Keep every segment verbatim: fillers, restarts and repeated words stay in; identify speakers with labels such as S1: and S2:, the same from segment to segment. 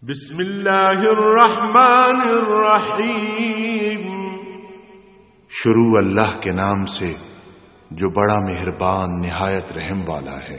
S1: بسم اللہ الرحمن الرحیم،
S2: شروع اللہ کے نام سے جو بڑا مہربان نہایت رحم والا ہے۔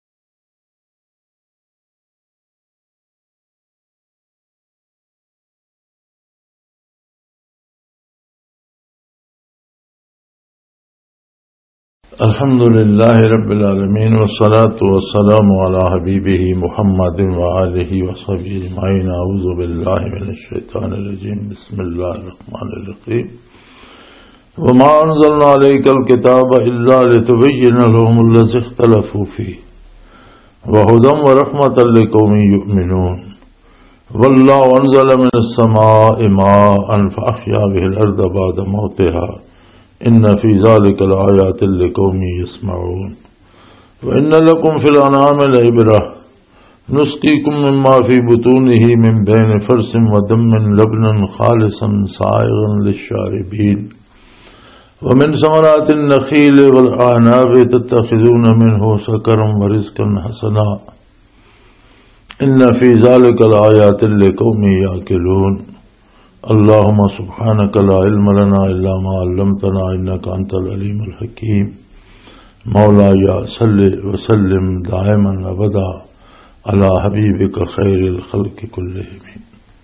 S3: الحمد للہ رب العالمین والصلاة والسلام علی حبیبہ محمد وآلہ وصحبہ اجمعین۔ اعوذ باللہ من الشیطان الرجیم، بسم اللہ الرحمن الرحیم۔ وما انزلنا علیک الکتاب الا لتبین لهم الذی اختلفوا فیہ وہدی ورحمۃ لقوم یؤمنون۔ واللہ انزل من السماء ماء فاحیا به الارض بعد موتها ان فی ذلک لآیات لقوم یسمعون۔ وان لکم فی الانعام لعبرۃ نسقیکم مما فی بطونہ من بین فرث ودم لبنا خالصا سائغا للشاربین ومن ثمرات النخیل والاعناب تتخذون منہ سکرا ورزقا حسنا ان فی ذلک لآیات لقوم یعقلون۔ اللهم سبحانك لا علم لنا إلا ما علمتنا إنك أنت العليم الحكيم۔ مولاي صل وسلم دائما أبدا على حبيبك خير الخلق كلهم۔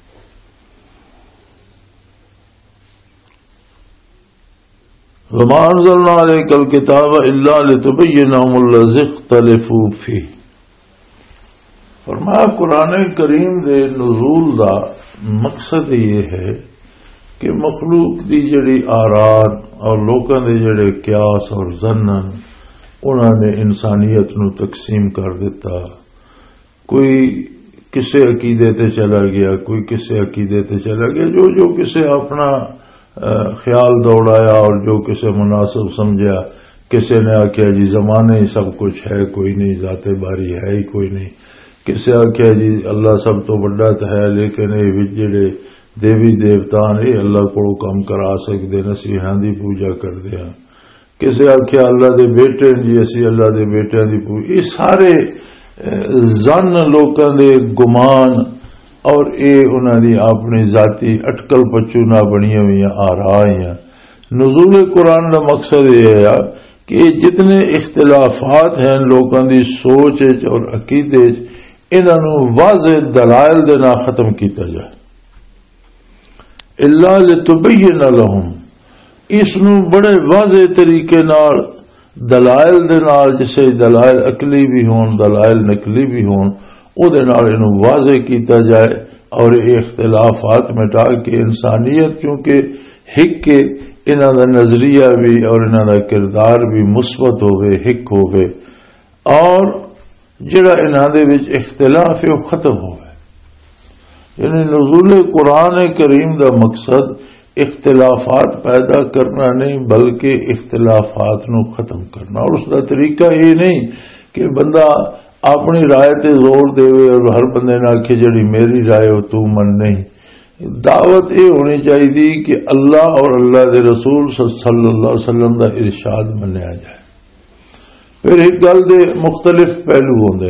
S3: وما أنزلنا عليك الكتاب إلا لتبين لهم الذي اختلفوا فيه۔ فرمایا قرآن کریم دے نزول دا مقصد یہ ہے کہ مخلوق دی جڑی آران اور لوکاں دے جڑے قیاس اور ظنن انہوں نے انسانیت نو تقسیم کر دیتا۔ کوئی کسے عقیدے تے چلا گیا، کوئی کسے عقیدے تے چلا گیا، جو جو کسے اپنا خیال دوڑایا اور جو کسے مناسب سمجھا۔ کسے نے آکھیا جی زمانے ہی سب کچھ ہے، کوئی نہیں، ذات باری ہے ہی کوئی نہیں۔ کسے آکھیا جی اللہ سب تو بڑا تو ہے لیکن یہ جڑے دیوی دیوتا نے اللہ کو کام کرا سکتے نسی ہاں دی پوجا کر دیا۔ کسے آکھیا اللہ دے بیٹے جی اسی اللہ دے بیٹے دی پوجا۔ یہ سارے زن لوکاں دے گمان اور اے انہاں دی اپنی ذاتی اٹکل پچو نہ بنی ہوئی آ رہا ہیں۔ نزول قرآن کا مقصد یہ ہے کہ جتنے اختلافات ہیں لوکاں دی سوچ اور عقیدے انہوں واضح دلائل دینا ختم کیتا جائے۔ اللہ لتبین لہم، اس نو بڑے واضح طریقے نال دلائل دے نال، جسے دلائل عقلی بھی ہون دلائل نقلی بھی ہون، او دے نال انہوں واضح کیتا جائے اور یہ اختلافات مٹا کے انسانیت کیونکہ ہک کے انہاں دا نظریہ بھی اور انہاں دا کردار بھی مثبت ہوئے، ہک ہوئے، اور جڑا انہاں دے وچ اختلاف ہے وہ ختم ہو گئے۔ یعنی نزول قرآن کریم دا مقصد اختلافات پیدا کرنا نہیں بلکہ اختلافات نو ختم کرنا، اور اس دا طریقہ یہ نہیں کہ بندہ اپنی رائے تے زور دے اور ہر بندے نہ کہ جڑی میری رائے ہو تو من نہیں۔ دعوت یہ ہونی چاہیے کہ اللہ اور اللہ دے رسول صلی اللہ علیہ وسلم دا ارشاد منیا جائے۔ پھر ایک گل دے مختلف پہلو ہوندے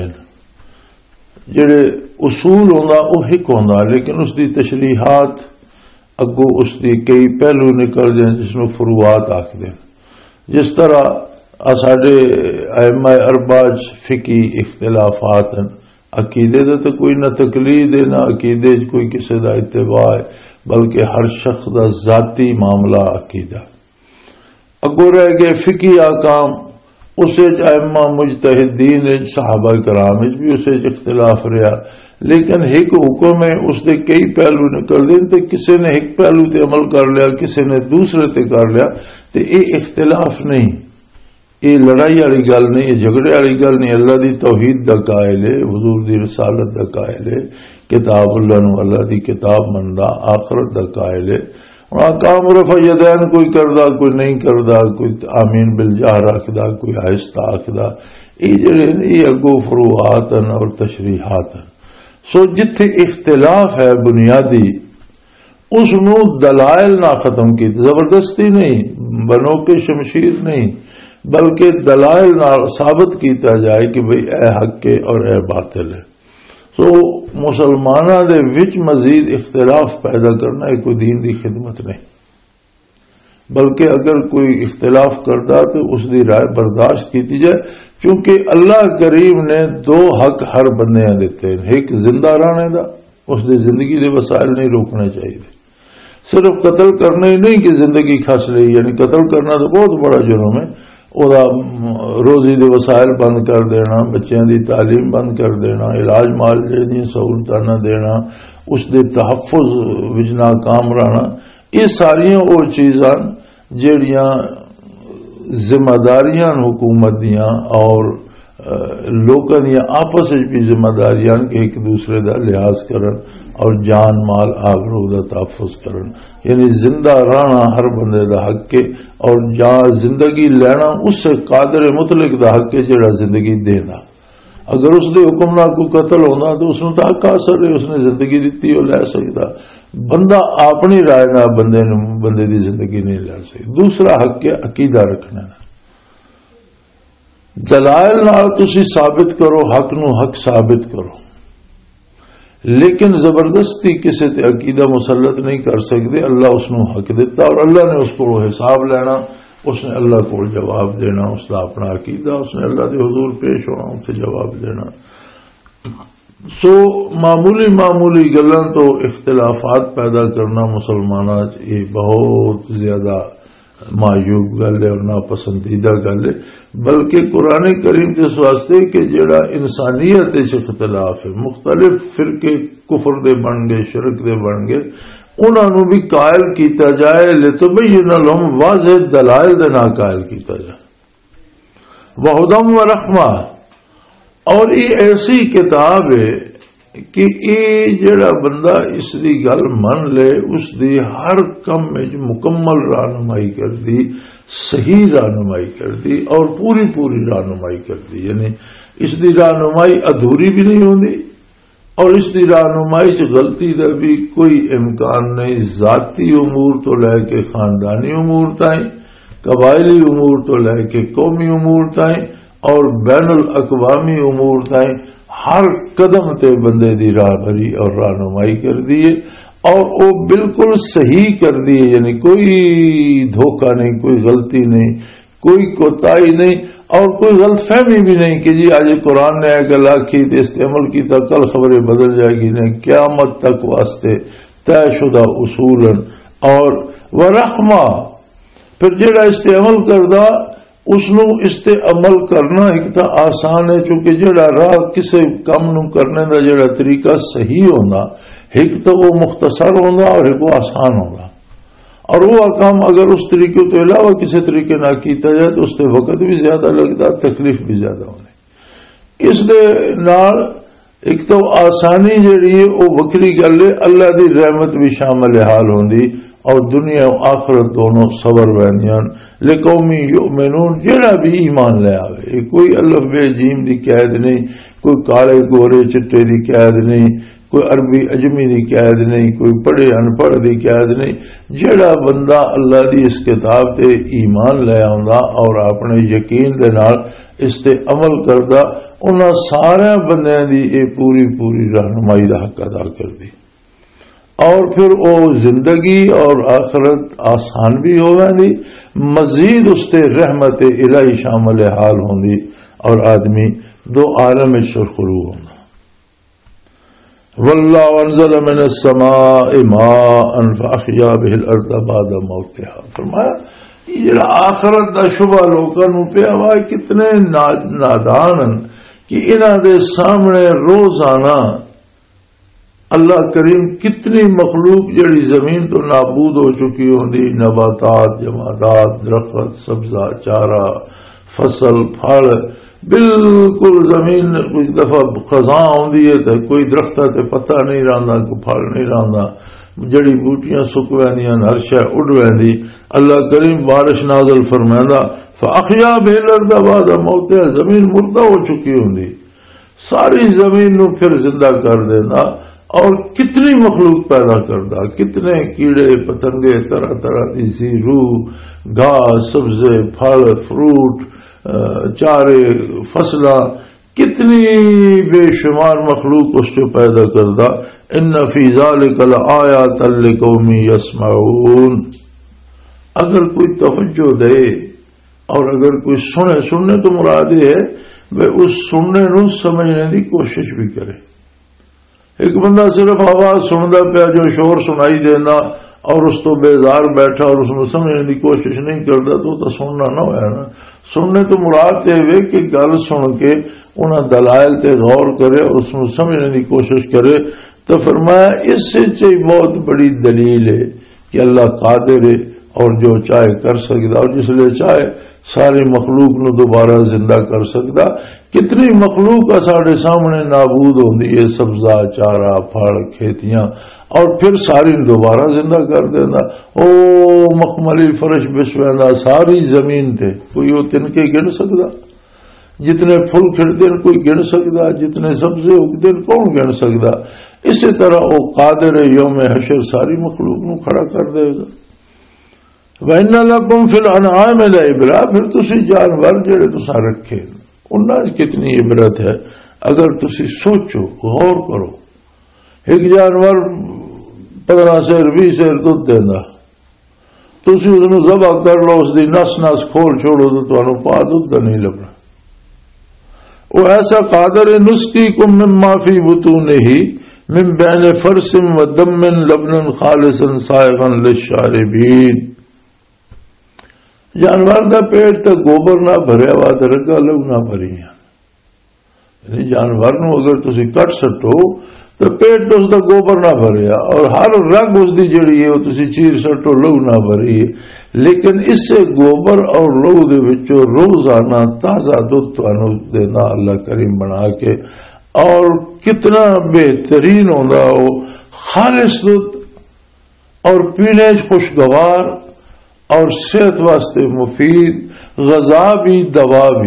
S3: ہیں، جڑے اصول ہوندا وہ ایک ہوندا لیکن اس دی تشریحات اگو اس دی کئی پہلو نکل جائیں جس نو فروعات آکھدے ہیں۔ جس طرح ساڈے ائمہ اربعہ فقہی اختلافات ہیں، عقیدے دا تو کوئی نہ تقلید ہے نہ عقیدے کوئی کسی دا اتباع ہے بلکہ ہر شخص دا ذاتی معاملہ عقیدہ۔ اگو رہ گئے فقہی احکام، اسے ائمہ مجتہدین صحابہ کرام بھی اسے اختلاف رہا، لیکن ایک حکم ہے اس دے کئی پہلو نکل دیں تو کسی نے ایک پہلو تے عمل کر لیا کسی نے دوسرے تے کر لیا تو یہ اختلاف نہیں، یہ لڑائی والی گل نہیں، یہ جھگڑے والی گل نہیں۔ اللہ دی توحید دا قائل ہے، حضور دی رسالت دا قائل ہے، کتاب اللہ نو اللہ دی کتاب مندا، آخرت دا قائل ہے۔ کام رفع یدین کوئی کردہ کوئی نہیں کردہ، کوئی آمین بالجہر آخدہ کوئی آہستہ آخدہ، یہ جڑے یہ اگو فروعات ہیں اور تشریحات ہیں۔ سو جتھے اختلاف ہے بنیادی اس نو دلائل نہ ختم کی، زبردستی نہیں، بنو کے شمشیر نہیں بلکہ دلائل نہ ثابت کیتا جائے کہ بھئی اے حق ہے اور اے باطل ہے۔ سو مسلمانوں دے وچ مزید اختلاف پیدا کرنا یہ کوئی دین دی خدمت نہیں، بلکہ اگر کوئی اختلاف کرتا تو اس دی رائے برداشت کی جائے، کیونکہ اللہ کریم نے دو حق ہر بندے دیتے ہیں، ایک زندہ رہنے دا، اس دی زندگی دے وسائل نہیں روکنے چاہیے، صرف قتل کرنا ہی نہیں کہ زندگی کھس لی، یعنی قتل کرنا تو بہت بڑا جرم ہے، وہ روزی دے وسائل بند کر دینا، بچیاں دی تعلیم بند کر دینا، علاج معالجے دی سہولتاں نہ دینا، اس دے تحفظ وچ ناکام رہنا، یہ ساریاں وہ چیزاں جہڑیاں ذمہ داریاں حکومت دیاں اور لوکاں دیاں آپس وچ بھی ذمہ داریاں کہ ایک دوسرے دا لحاظ کرن اور جان مال آبرو دا تحفظ کرن، یعنی زندہ رہنا ہر بندے دا حق ہے، اور جان زندگی لینا اس سے قادر مطلق دا حق ہے جڑا زندگی دینا، اگر اس دے حکم نہ کوئی قتل ہونا تو اس نے تو حق حاصل ہے، اس نے زندگی دیتی وہ لے سکتا، بندہ اپنی رائے نہ بندے بندے دی زندگی نہیں لے سکتا۔ دوسرا حق ہے عقیدہ رکھنا، دلائل نال تسی ثابت کرو، حق نو حق ثابت کرو، لیکن زبردستی کسی تے عقیدہ مسلط نہیں کر سکتے۔ اللہ اس نو حق دیتا اور اللہ نے اس کو حساب لینا، اس نے اللہ کو جواب دینا، اس کا اپنا عقیدہ اس نے اللہ کے حضور پیش ہونا، اس سے جواب دینا۔ سو معمولی معمولی گلاں تو اختلافات پیدا کرنا مسلمانوں یہ بہت زیادہ معیوب گل ہے اور ناپسندیدہ گل ہے، بلکہ قرآن کریم اس واسطے کہ جڑا انسانیت اختلاف ہے، مختلف فرقے کفر دے بن گئے، شرک دے بن گئے، انہوں بھی قائل کیتا جائے، لتبین لہم واضح دلائل دے نہ قائل کیتا جائے، وہدم و رحمہ، اور یہ ایسی کتاب ہے کہ یہ جڑا بندہ اس دی گل من لے اس دی ہر کم میں مکمل رہنمائی کر دی، صحیح رہنمائی کر دی اور پوری پوری رہنمائی کر دی، یعنی اس دی رہنمائی ادھوری بھی نہیں ہوندی اور اس دی رہنمائی چ غلطی کا بھی کوئی امکان نہیں، ذاتی امور تو لے کے خاندانی امور تائیں، قبائلی امور تو لے کے قومی امور تائیں اور بین الاقوامی امور تائیں ہر قدم تے بندے دی راہبری اور رہنمائی کر دیے، اور وہ بالکل صحیح کر دیے، یعنی کوئی دھوکہ نہیں، کوئی غلطی نہیں، کوئی کوتاہی نہیں اور کوئی غلط فہمی بھی نہیں کہ جی آج قرآن نے ایک گل آکھی تے استعمال کی تو کل خبریں بدل جائے گی، نہیں، قیامت تک واسطے طے شدہ اصول اور ورحمہ۔ پھر جڑا استعمال کردہ اس نو استے عمل کرنا ایک تا آسان ہے، چونکہ جڑا راہ کسے کم نو کرنے دا جڑا طریقہ صحیح ہونا، ایک تو وہ مختصر ہونا اور ایک وہ آسان ہونا، اور وہ کام اگر اس طریقے تو علاوہ کسی طریقے نہ کیتا جائے تو اس سے وقت بھی زیادہ لگتا، تکلیف بھی زیادہ ہونی۔ اس دے نال ایک تو آسانی جڑی ہے وہ وکری گل ہے، اللہ دی رحمت بھی شامل حال ہوندی اور دنیا و آخرت دونوں صبر ویندیاں لقومی یؤمنون، جڑا بھی ایمان لے آوے، کوئی الف بے جیم دی قید نہیں، کوئی کالے گورے چٹے دی قید نہیں، کوئی عربی اجمی دی قید نہیں، کوئی پڑھے ان پڑھ دی قید نہیں، جڑا بندہ اللہ دی اس کتاب تے ایمان لے آوندا اور اپنے یقین دے نال اس تے عمل کردا، انہاں سارے بندیاں دی اے پوری پوری رہنمائی دا حق ادا کر دی، اور پھر وہ زندگی اور آخرت آسان بھی ہو گی، مزید اس سے رحمت الہی شامل حال ہوں گی اور آدمی دو عالم سرخرو ہوگا۔ واللہ انزل من السماء ماء فاحیا به الارض بعد موتها، فرمایا یہ جڑا آخرت دا شبہ لوکاں نوں پیا وا، کتنے نادان کہ انہاں دے سامنے روزانہ اللہ کریم کتنی مخلوق جڑی زمین تو نابود ہو چکی ہوندی، نباتات، جمادات، درخت، سبزہ، چارہ، فصل، پھل، بالکل زمین کچھ دفعہ خزاں ہوندی ہے تو کوئی درخت تے پتہ نہیں رہندا، کوئی پھل نہیں رہندا، جڑی بوٹیاں سک ویندیاں، ہر شے اڑ ویندی، اللہ کریم بارش نازل فرمائندا، فاحیا به الارض بعد موتها، زمین مردہ ہو چکی ہوندی، ساری زمین نو پھر زندہ کر دینا اور کتنی مخلوق پیدا کردا، کتنے کیڑے پتنگے، طرح طرح کی سی روح، گھاس، سبزے، پھل، فروٹ، چارے، فصلاں، کتنی بے شمار مخلوق اس جو پیدا کردا. ان فی ذلک لآیات لقوم یسمعون. اگر کوئی توجہ دے اور اگر کوئی سنے، سننے تو مراد یہ ہے وہ اس سننے نو سمجھنے کی کوشش بھی کرے. ایک بندہ صرف آواز سنتا پیا جو شور سنائی دینا اور اس تو بیزار بیٹھا اور اس کو سمجھنے کی کوشش نہیں کرتا تو تو سننا نہ ہوا نا. سننے تو مراد یہ ہوئے کہ گل سن کے انہاں دلائل تے غور کرے اور اس کو سمجھنے کی کوشش کرے. تو فرمایا اس سے چاہیے بہت بڑی دلیل ہے کہ اللہ قادر ہے اور جو چاہے کر سکتا اور جس لئے چاہے ساری مخلوق نو دوبارہ زندہ کر سکتا. کتنی مخلوق ساڑھے سامنے نابود ہوندی ہے، سبزہ چارہ پھڑ کھیتیاں، اور پھر ساری دوبارہ زندہ کر دینا. او مخملی فرش بچھویندا ساری زمین تے کوئی وہ تنکے گن سکتا؟ جتنے پھل کھڑتے ہیں کوئی گن سکتا؟ جتنے سبزے اگتے ہیں کون گن سکتا؟ اسی طرح وہ قادر یوم حشر ساری مخلوق نو کھڑا کر دے گا. وَإِنَّ لَكُمْ فِي الْأَنْعَامِ لَعِبْرَةً. پھر تسی جانور جڑے تساں رکھے انہاں کتنی عبرت ہے اگر تسی سوچو غور کرو. ایک جانور پندرہ سیر بیس سیر دودھ دینا، تسی اس نو ذبح کر لو، اس دی نس نس کھول چھوڑو تو تمہیں پا دودھ نہیں لبنا. وہ ایسا قادر نسقیکم مما فی بطونہ من بین فرث و دم لبنا خالصا سائغا للشاربین. جانور دا پیٹ تے گوبر نہ بھریا ہوا تے رگا لو نہ بھریاں. یعنی جانور نو اگر تسی کٹ سٹو تو پیٹ تو اس دا گوبر نہ بھریا اور ہر رگ اس دی جڑی ہے وہ تسی چیر سٹو لو نہ بھری ہے. لیکن اس سے گوبر اور لو دے وچوں روزانہ تازہ دودھ تانوں دینا اللہ کریم بنا کے، اور کتنا بہترین ہوندا وہ خالص دودھ اور پینے خوشگوار اور صحت واسطے مفید، غذا بھی دوا بھی.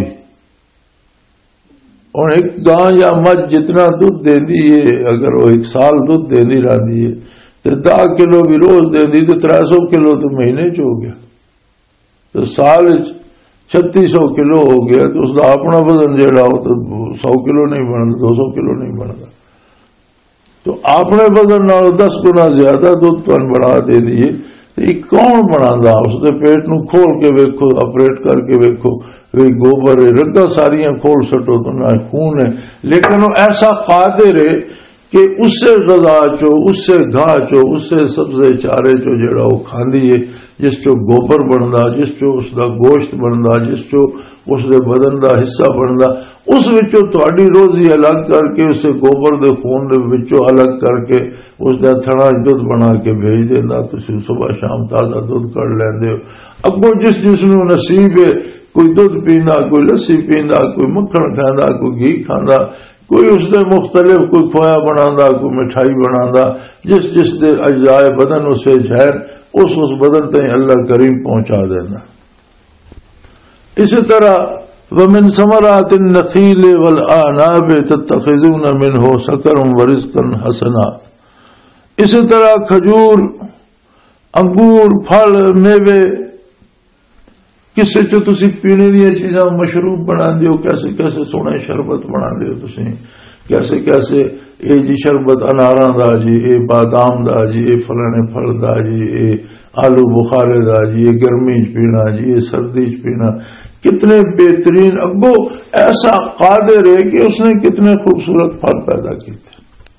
S3: اور ایک گاں یا مجھ جتنا دودھ دیندی ہے اگر وہ ایک سال دودھ دیندی رہندی ہے تو دہ کلو بھی روز دیندی تو تر سو کلو تو مہینے چ ہو گیا، تو سال چھتی سو کلو ہو گیا. تو اس کا اپنا وزن جڑا ہو تو سو کلو نہیں بنتا، دو سو کلو نہیں بنتا. تو اپنے وزن نال دس گنا زیادہ دودھ تمہیں بنا دے دیے. کون بنا؟ اس دے پیٹ نو کھول کے ویکھو، آپریٹ کر کے ویکھو، گوبر ہے رگا ساریاں کھول سٹو تو نہ خون ہے. لیکن وہ ایسا قادر ہے کہ اس سے غذا چو، اس سے گھاہ چو، اس سے سبزے چارے چو جڑا وہ کھاندی ہے، جس چو گوبر بندا، جس چو اس دا گوشت بندا، جس چو اس دے بدن دا حصہ بندا، اس وچوں تہاڈی روزی الگ کر کے اسے گوبر دے خون دے وچوں الگ کر کے اس دا تھڑا دودھ بنا کے بھیج دینا. تسی صبح شام تازہ دودھ کر لیندے ہو. اگوں جس جس نو نصیب ہے، کوئی دودھ پیندا، کوئی لسی پیندا، کوئی مکھن کھاندا، کوئی گھی کھاندا، کوئی اس دے مختلف، کوئی کھویا بنانا، کوئی مٹھائی بنانا. جس جس دے اجزاء بدن اسے جھیر اس اس بدن تک اللہ کریم پہنچا دینا. اسی طرح ومن ثمرات النخیل والآناب تتخذون منه سکرا ورزقا حسنا. اسی طرح کھجور، انگور، پھل، میوے، کسے چو تسی پینے دیا چیزاں مشروب بنا دیو، کیسے کیسے سونے شربت بنا دیو تسی، کیسے کیسے اے جی شربت اناراں دا جی، اے بادام دا جی، اے فلانے پھل دا جی، اے آلو بخارے دا جی، اے گرمی چ پینا جی، اے سردی چ پینا. کتنے بہترین اگو ایسا قادر ہے کہ اس نے کتنے خوبصورت پھل پیدا کیتے.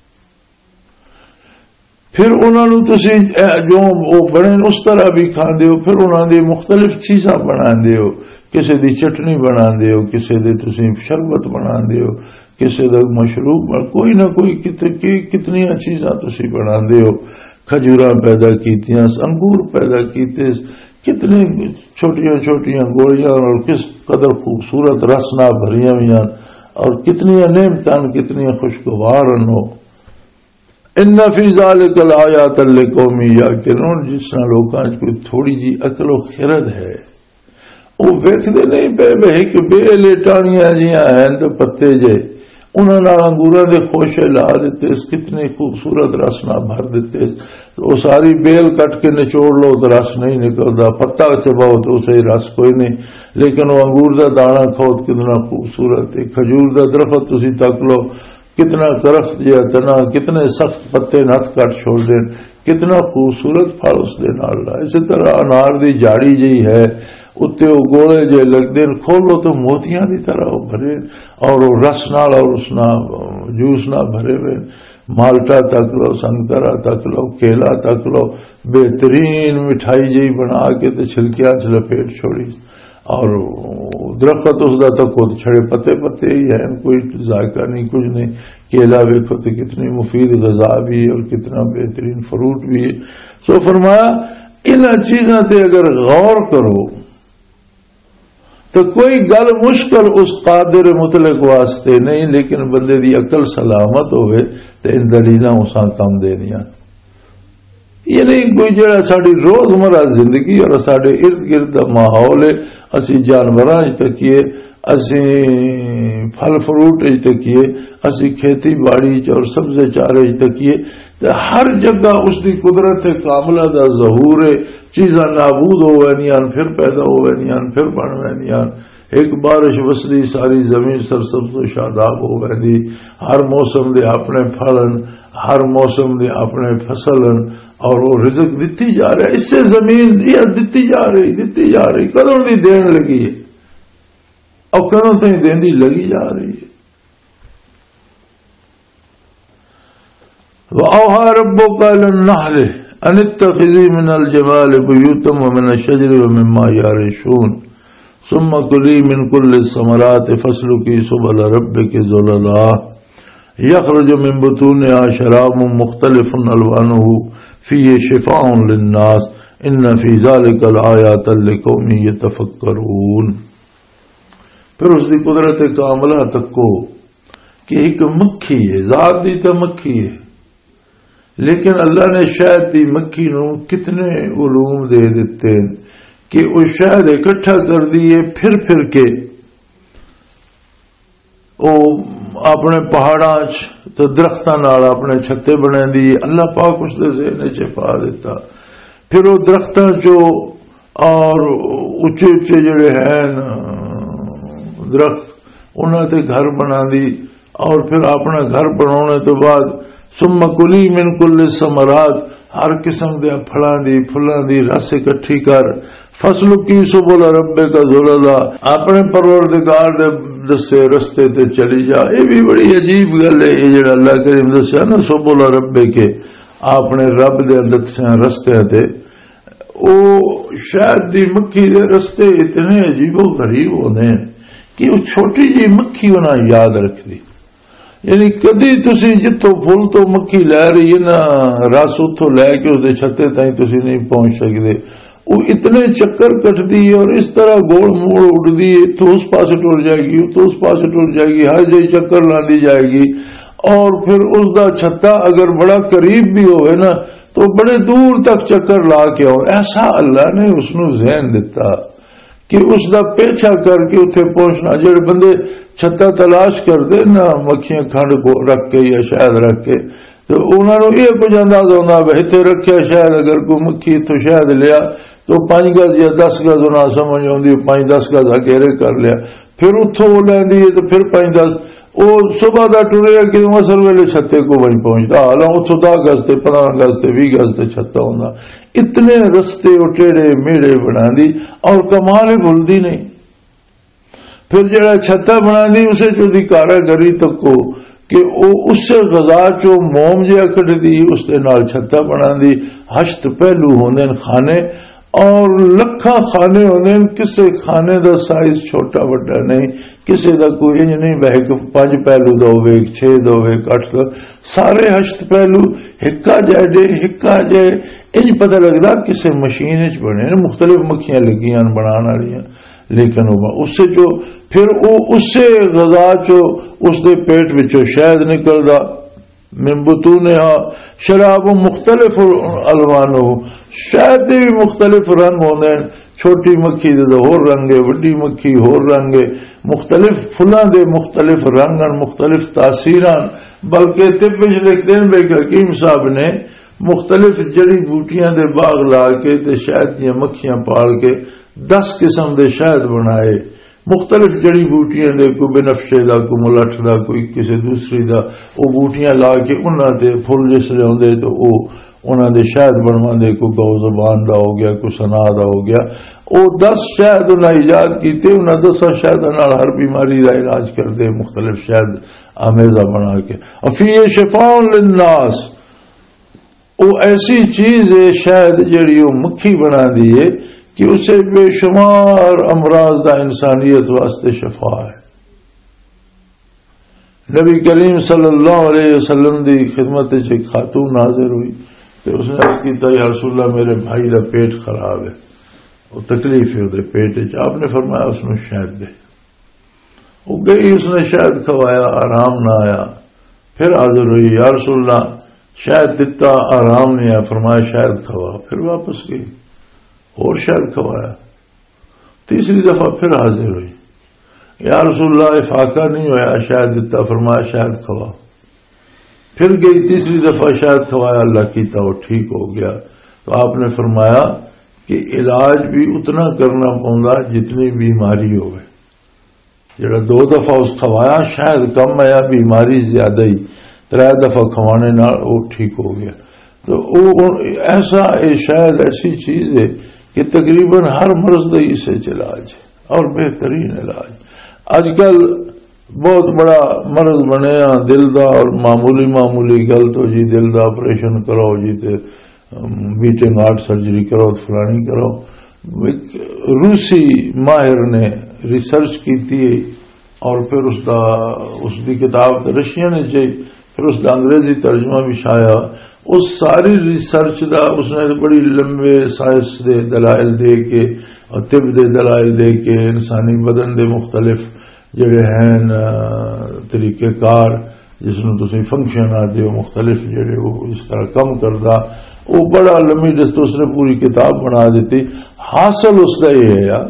S3: پھر انہوں نے تسی جو وہ بنے اس طرح بھی کھان دیو، پھر انہوں نے مختلف چیزاں بنا دیو، کسی دی چٹنی بنا دیو، کسی دی تسی شربت بنا دیو، کسی دا مشروب، کوئی نہ کوئی کتنی چیزاں تسی بنا دیو. کھجوراں پیدا کیتیاں، انگور پیدا کیتے، کتنی چھوٹیاں چھوٹیاں گولیاں اور کس قدر خوبصورت رسنا بھریاں ہوئی اور کتنی نعمتاں، کتنی خوشگوار ہو. ان فی ذلک لآیات لقوم یعقلون. جس طرح لوکاں کوئی تھوڑی جی عقل و خرد ہے وہ ویکھدے نہیں پے کہ بے لیٹانیاں جیاں ہیں تو پتے جے انہوں نے انگوراں دے خوشے لا دیتے، کتنے خوبصورت رسنا بھر دیتے، تو وہ ساری بیل کٹ کے نچوڑ لو تو رس نہیں نکلتا، پتا چباؤ تو اسے رس کوئی نہیں، لیکن وہ انگور کا دانا کھاؤ کتنا خوبصورت ہے، کھجور کا درخت تسی تک لو کتنا درخت یا تنا کتنے سخت پتے نت کٹ چھوڑ دیں، کتنا خوبصورت پھل اس دے نال لا۔ اسی طرح انار دی جاڑی جی ہے اتنے وہ گوڑے جے لگتے کھولو تو موتیاں دی طرح وہ بھرے اور وہ رس نال اور اس نال جوس نال بھرے ہوئے، مالٹا تک لو، سنگترا تک لو، کیلا تک لو، بہترین مٹھائی جی بنا کے تے چھلکیاں چ لپیٹ چھوڑی، اور درخت اس دا تک خود چھڑے پتے پتے ہی ہیں، کوئی ذائقہ نہیں کچھ نہیں۔ کیلا دیکھو تو کتنی مفید غذا بھی ہے اور کتنا بہترین فروٹ بھی ہے۔ سو فرمایا ان چیزوں تے اگر غور کرو تو کوئی گل مشکل اس قادر مطلق واسطے نہیں، لیکن بندے دی عقل سلامت ہوئے تو ان دلیلاں اساں کم دے دیاں۔ یہ نہیں کوئی جڑا ساری روزمرہ زندگی اور سارے ارد گرد کا ماحول ہے، اسی جانوراں تکیے، اسی پھل فروٹ تکیے، اسی کھیتی باڑی اور سبزے چارے تکیے، ہر جگہ اس کی قدرت کاملہ دا ظہور ہے، چیزاں نابود ہو وینیاں پھر پیدا ہو وینیاں پھر بن وینیاں، ایک بارش وسدی ساری زمین سرسبز و شاداب ہو ویندی، ہر موسم دے اپنے پھلن، ہر موسم دے اپنے فصلن، اور وہ رزق دیتی جا رہا ہے، اس سے زمین یہ دیتی جا رہی دیتی جا رہی کدوں دی دین لگی ہے اور کدوں تھی دین دی لگی جا رہی ہے۔ وَأَوْحَىٰ رَبُّكَ إِلَى النَّحْلِ أَنِ اتَّخِذِي مِنَ الْجِبَالِ بُيُوتًا وَمِنَ الشَّجَرِ وَمِمَّا يَعْرِشُونَ ثُمَّ كُلِي مِن كُلِّ الثَّمَرَاتِ فَاسْلُكِي سُبُلَ رَبِّكِ ذُلَلًا يَخْرُجُ مِن بُطُونِهَا شَرَابٌ مُخْتَلِفٌ أَلْوَانُهُ فِيهِ شِفَاءٌ لِلنَّاسِ إِنَّ فِي ذَلِكَ لَآيَاتٍ لِقَوْمٍ يَتَفَكَّرُونَ۔ پھر اس کی قدرت کاملہ تک کو کہ ایک مکھی ہے، ذات دی تو مکھی ہے، لیکن اللہ نے شہد دی مکھی نو کتنے علوم دے دیتے ہیں کہ وہ شہد اکٹھا کر دیے پھر پھر کے وہ اپنے پہاڑاں تو درختوں نال اپنے چھتے بنا دیے، اللہ پاک اس دے ذہن چ پا دیتا، پھر وہ درختوں چو اور اچے اچے جڑے ہیں درخت انہوں تے گھر بنا دی، اور پھر اپنا گھر بنانے تو بعد ثم کلی من کل ثمرات ہر قسم دے پھلاں دی پھلاں دی رس اکٹھی کر، فصل کی سبل ربے کا ذللا اپنے پروردگار دے دسے رستے تے چلی جا۔ یہ بھی بڑی عجیب گل ہے، یہ جڑا اللہ کریم دسیا نا سبل ربے کے اپنے رب دے دسے رستے تے، او شاید دی مکھی دے رستے اتنے عجیب و غریب ہونے کہ وہ چھوٹی جی مکھی ہونا یاد رکھ دی، یعنی کدی تسی جتوں پھول تو مکھی لے رہی ہے نا رس اتوں لے کے اس چھتے تائیں تسی نہیں پہنچ سکتے، وہ اتنے چکر کٹتی ہے اور اس طرح گول موڑ اٹھتی ہے، تو اس پاس ٹر جائے گی تو اس پاس ٹر جائے گی، ہر جگہ چکر لاندی جائے گی، اور پھر اس دا چھتا اگر بڑا قریب بھی ہوئے نا تو بڑے دور تک چکر لا کے آؤ۔ ایسا اللہ نے اس نو ذہن دیتا کہ اس دا پیچھا کر کے اتنے پہنچنا، جڑے بندے چھتا تلاش کرتے نا مکھیاں کھنڈ کو رکھ کے یا شہد رکھ کے، تو انہوں نے یہ کچھ اندازہ ہونا بہتے رکھیا شاید اگر کوئی مکھی تو شہد لیا تو پانچ گز یا دس گز انہیں سمجھ آتی، پانچ دس گز اگیرے کر لیا، پھر اتوں وہ لینی ہے تو پھر پانچ دس وہ صبح کا ٹرے کہ اصل ویلے چھتے کو وہیں پہنچتا، حالانکہ اتوں دس گز سے پندرہ گز سے بھی گز سے چھتا ہونا، اتنے رستے وہ ٹیڑے میڑے بنا دی اور کمال بھولتی نہیں۔ پھر جڑا چھتا بنا دی اسے جو دی کاراگری تک کو کہ وہ اس سے غذا چو موم جہا کٹ دی اس دے نال چھتا بنا دی، ہشت پہلو ہوندے کھانے اور لکھاں کھانے ہوندے، کسے کھانے دا سائز چھوٹا بڑا نہیں، کسے دا کوئی انج نہیں بہ کہ پانچ پہلو دا ہوئے چھ دا ہوئے اٹھ دا، سارے ہشت پہلو ہکا جائے جے ہکا جائے انج پتہ لگتا کسے مشین وچ بنے، مختلف مکھیاں لگیاں بنان والیاں، لیکن اس سے جو پھر وہ اس سے غذا چو اس دے پیٹ وچوں شہد نکلدا، من بطونہا شراب مختلف الوانہ، شہد دے بھی مختلف رنگ ہوندے، چھوٹی مکھی دے ہور رنگ ہے، وڈی مکھی ہور رنگ ہے، مختلف پھلاں دے مختلف رنگن مختلف تاثیران، بلکہ طب وچ لکھتے ہیں بے حکیم صاحب نے مختلف جڑی بوٹیاں دے باغ لا کے تے شہد دیا مکھیاں پال کے دس قسم دے شہد بنائے، مختلف جڑی بوٹیاں دے، کوئی بنفشے دا، کوئی ملٹھ دا، کوئی کسی دوسری دا، وہ بوٹیاں لا کے انہاں تے پھل جس لے ہوندے تو وہ انہاں دے شہد بنوا دے، کوئی گو زبان دا ہو گیا، کوئی سنا دا ہو گیا، وہ دس شہد انہاں ایجاد کیتے، انہاں دساں شہداں نال ہر بیماری دا علاج کردے، مختلف شہد آمیزہ بنا کے۔ افی شفاء للناس، وہ ایسی چیز ہے شہد جڑی وہ مکھی بنا دیے کہ اسے بے شمار امراض دا انسانیت واسطے شفا ہے۔ نبی کریم صلی اللہ علیہ وسلم دی خدمت سے ایک خاتون حاضر ہوئی تو اس نے عرض کیتا یا رسول اللہ میرے بھائی دا پیٹ خراب ہے، وہ تکلیف ہے ادھر پیٹ، آپ نے فرمایا اس میں شہد دے۔ وہ گئی، اس نے شہد کھوایا، آرام نہ آیا، پھر حاضر ہوئی یا رسول اللہ شہد دتا، آرام نہیں آیا، فرمایا شہد کھوا، پھر واپس گئی اور شہد کھوایا، تیسری دفعہ پھر حاضر ہوئی یا رسول اللہ افاقہ نہیں ہوا، شہد دتا، فرمایا شہد کھوا، پھر گئی تیسری دفعہ شہد کھوایا، اللہ کیتا وہ ٹھیک ہو گیا۔ تو آپ نے فرمایا کہ علاج بھی اتنا کرنا پوندا جتنی بیماری ہوئے، جڑا دو دفعہ اس کھوایا شاید کم آیا، بیماری زیادہ ہی تر دفعہ کھوانے نال وہ ٹھیک ہو گیا۔ تو ایسا شاید ایسی چیز ہے کہ تقریباً ہر مرض کا اسے علاج ہے اور بہترین علاج۔ اج کل بہت بڑا مرض بنیا دل دا، اور معمولی معمولی گل تو جی دل دا آپریشن کرو جی تے بیٹنگ ہارٹ سرجری کرو فلانی کرو۔ ایک روسی ماہر نے ریسرچ کی تھی اور پھر اس دا اس دی کتاب رشیا نے چاہیے، پھر اس کا انگریزی ترجمہ بھی شایا۔ اس ساری ریسرچ دا اس نے بڑی لمبے سائنس دے دلائل دے کے اور طب دے دلائل دے کے انسانی بدن دے مختلف جڑے ہیں طریقہ کار جس میں تسی فنکشن آتے ہو مختلف جڑے وہ اس طرح کم کردا، وہ بڑا لمبی جس تو اس نے پوری کتاب بنا دیتی۔ حاصل اس کا یہ ہے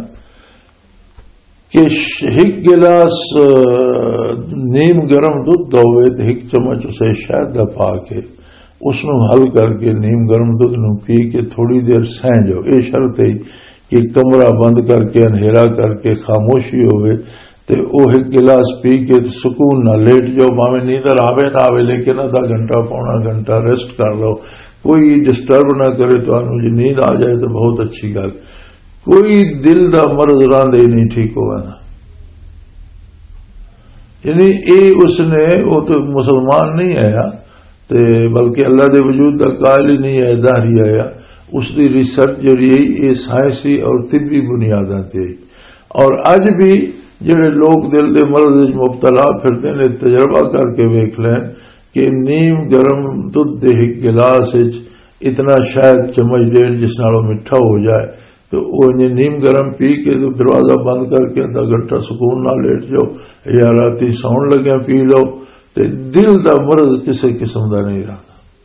S3: کہ ایک گلاس نیم گرم دودھ ہوئے تو ایک چمچ اسے شہد دا پا کے اس نو حل کر کے نیم گرم دودھ نو پی کے تھوڑی دیر سہ جاؤ۔ یہ شرط ہے کہ کمرہ بند کر کے اندھیرا کر کے خاموشی ہوئے تو وہ ایک گلاس پی کے سکون نہ لیٹ جاؤ، باویں نیندر آوے نہ آوے لیکن آدھا گھنٹہ پونا گھنٹہ ریسٹ کر لو، کوئی ڈسٹرب نہ کرے تو مجھے نیند آ جائے تو بہت اچھی گل۔ کوئی دل دا مرض راندے نہیں ٹھیک ہوا نا، یعنی اے اس نے وہ تو مسلمان نہیں آیا تے بلکہ اللہ دے وجود دا قائل ہی نہیں ہے، دہری آیا۔ اس دی ریسرچ جڑی ہے یہ سائنسی اور طبی بنیاداں تے، اور اج بھی جڑے لوگ دل دے مرض وچ مبتلا پھرتے نے تجربہ کر کے ویکھ لیں کہ نیم گرم دودھ دے ایک گلاس وچ اتنا شاید چمچ ڈیڑھ جس نالوں میٹھا ہو جائے تو وہ نیم گرم پی کے تو دروازہ بند کر کے آدھا گھنٹہ سکون نہ لیٹ جاؤ یا راتی سون لگے پی لو تو دل دا مرض کسی قسم دا نہیں رہتا۔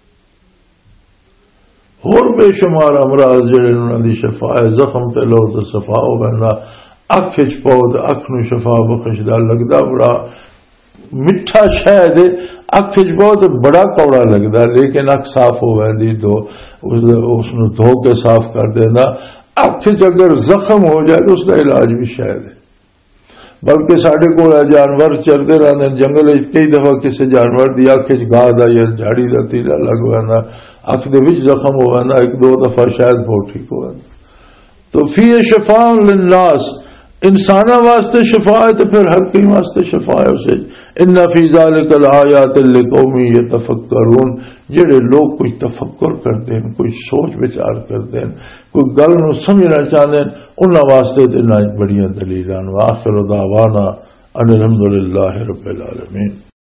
S3: اور بے شمار امراض جڑے انہاں دی شفا ہے، زخم تے لو تو صفا ہو بندا، اکھ وچ پاؤ تو اکھ نو شفا بخشدا، لگدا بڑا میٹھا شہد اکھ وچ پاؤ تو بڑا کوڑا لگدا لیکن اکھ صاف ہو ویندی تو اس نو دھو کے صاف کر دیندا۔ اکھ اگر زخم ہو جائے تو اس کا علاج بھی شاید ہے، بلکہ سارے کو جانور چلتے رہتے جنگل کئی دفعہ کسی جانور کی اکھ گاہ دا یا جھاڑی کا تیلا لگ پا، اکھ دے وچ زخم ہو جاتا، ایک دو دفعہ شاید بہت ٹھیک ہو جاتا۔ تو فی شفاء للناس، انسانوں واسطے شفا ہے تو پھر ہر کوئی واسطے شفا ہے اسے۔ ان فی ذلک الآیات لقوم یتفکرون، جڑے لوگ کوئی تفکر کرتے ہیں، کوئی سوچ بچار کرتے ہیں، کوئی گل نو سمجھنا چاہتے ہیں، انہاں واسطے تے بڑیاں دلیلاں۔ وآخر دعوانا ان الحمد للہ رب العالمین۔